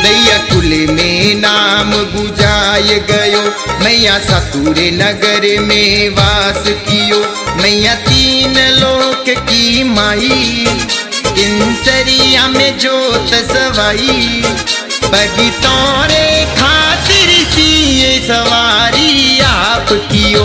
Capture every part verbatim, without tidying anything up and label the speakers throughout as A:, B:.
A: दैया कुल में नाम गुजाय गयो, मैया सतुरे नगर में वास कियो। मैया तीन लोक की माई, किंसरिया में जोत सवाई। बगितों रे खातिर सिए सवारी आप कियो।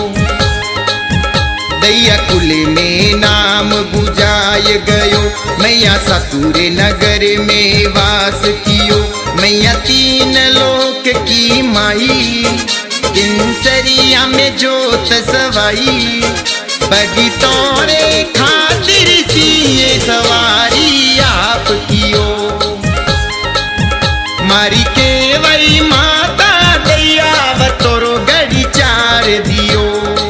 A: दैया कुल में नाम गुजाय गयो, मैया सतुरे नगर में वास कियो। मैया तीन लोक की माई, किंसरिया में जोत सवाई। बगितों रे खातिर सिए सवारी आप कियो। मारी के वही माता दैया बतोरो गड़ी चार दियो।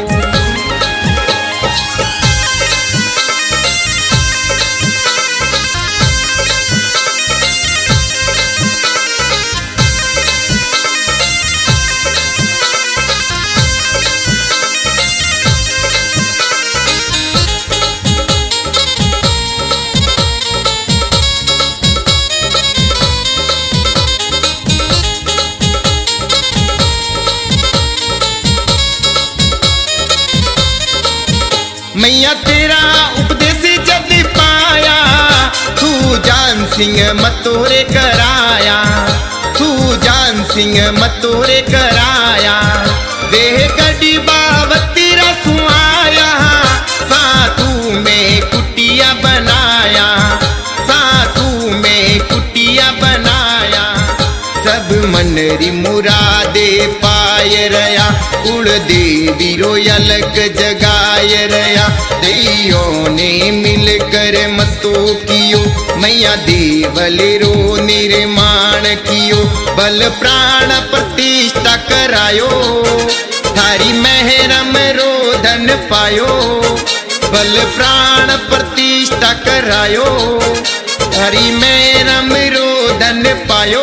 A: मैया तेरा उपदेश जब पाया, तू जान सिंह मतोरे कराया। तू जान सिंह मतोरे कराया। देह गड़ी बावती रसुआया, सातू में कुटिया बनाया। सातू में कुटिया बनाया। सब मनरी मुरादे पाय रया, कुल देवी रोयलक जगाय रया। देयों ने मिलकर मतो कियो, मैया देवल रो निर्माण कियो। बल प्राण प्रतिष्ठा करायो, थारी महरम रो धन पायो। बल प्राण प्रतिष्ठा करायो, थारी महरम रो धन पायो।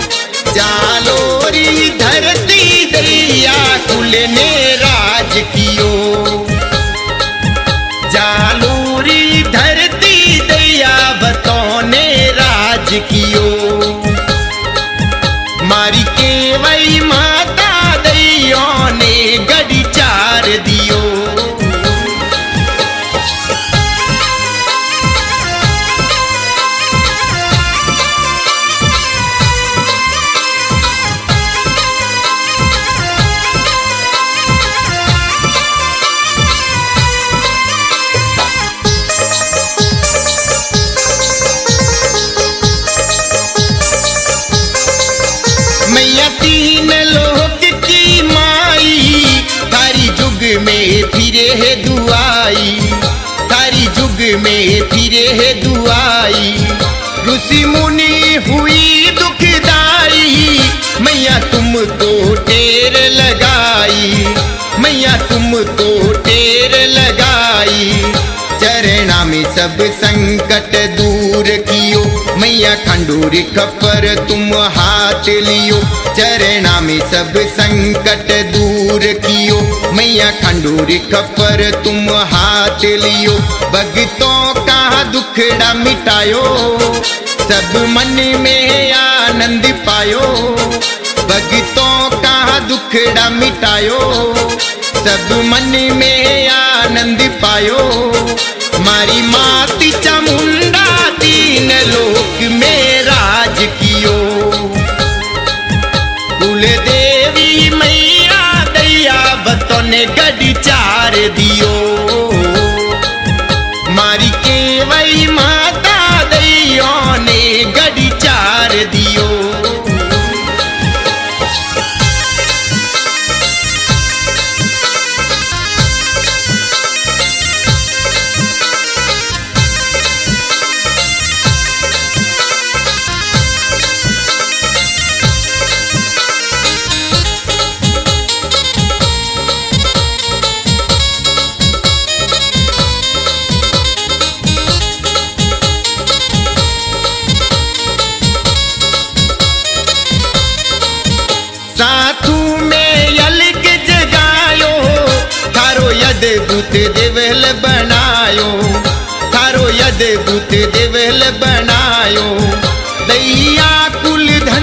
A: जालोरी धरती दैया कुल ने राज कियो। जालोरी धरती दैया बतों ने राज कियो। मारी के वही माता दैयों ने गड़ी चार दियो। तीन लोक की माई, थारी जुग में फिरे है दुआई। थारी जुग में फिरे है दुआई। ऋषि मुनि हुई दुखदाई, मैया तुमको टेर लगाई। मैया तुमको टेर लगाई। चरणा में सब संकट दूर कियो, मैया खंडूरी खपर तुम हाथ लियो। चरणा में सब संकट दूर कियो, मैया खंडूरी खपर तुम हाथ लियो। भगतों का दुखड़ा मिटायो, सब मन में आनंद पायो। भगतों का दुखड़ा मिटायो, सब मन में आनंद पायो। मारी माती चामुंडा तीन लोक में राज कियो। कुल देवी मैया दैया बतों ने गड़ी चार दियो। मारी के वही माता दैयों ने गड़ी चार दियो। अद्भुत देवल बनायो, थारो अद्भुत देवल बनायो। दैया कुल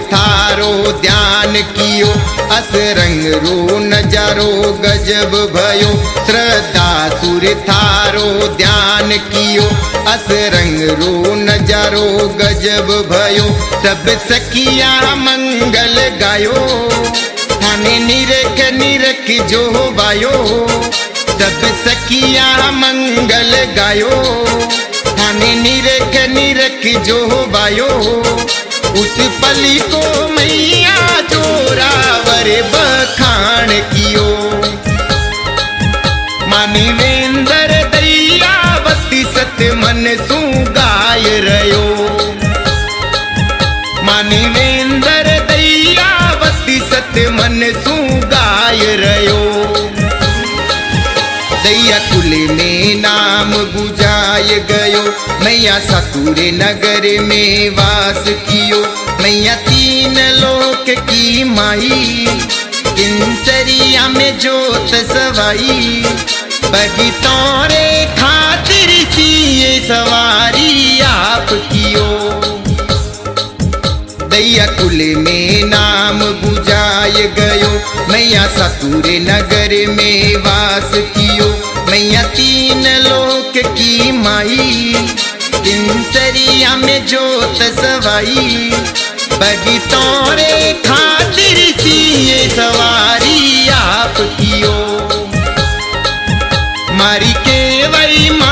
A: थारो ध्यान कियो, अस रंग रो नजारो गजब भयो। श्रद्धा सुर थारो ध्यान कियो, अस रंग रो नजारो गजब भयो। सब सखिया मंगल गायो, थाने निरख निरख जो बायो। सब सखिया मंगल गायो, थाने निरख निरख जो बायो। उस पली को मैया जोरावर बखान कियो, मानिवेंद्र दयावती सत मन सू गाय रयो। मानिवेंद्र दयावती सत मन सू गाय रयो। दैया कुल में नाम गुजाय गयो, मैया सतुरे नगर में वास कियो। मैया तीन लोक की माई, किंसरिया में जोत सवाई। बगी तोरे खातिर सिए सवारी आप कियो। दैया कुल में नाम गुजाय गयो, मैया सतुरे नगर में वास कियो। मैया तीन लोक की माई, किंसरिया में जोत सवाई। बगी तोरे खातिर सिए सवारी आप कियो। मारी के वही